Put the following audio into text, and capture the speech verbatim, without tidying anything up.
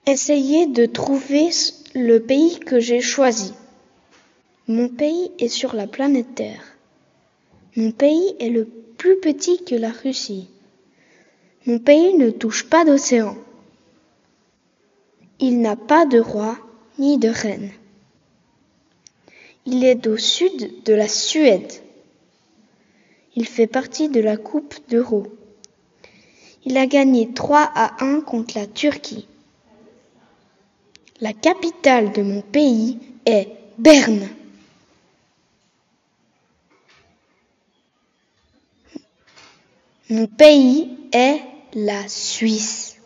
Essayez de trouver le pays que j'ai choisi. Mon pays est sur la planète Terre. Mon pays est le plus petit que la Russie. Mon pays ne touche pas d'océan. Il n'a pas de roi ni de reine. Il est au sud de la Suède. Il fait partie de la Coupe d'Euro. Il a gagné trois à un contre la Turquie. La capitale de mon pays est Berne. Mon pays est la Suisse.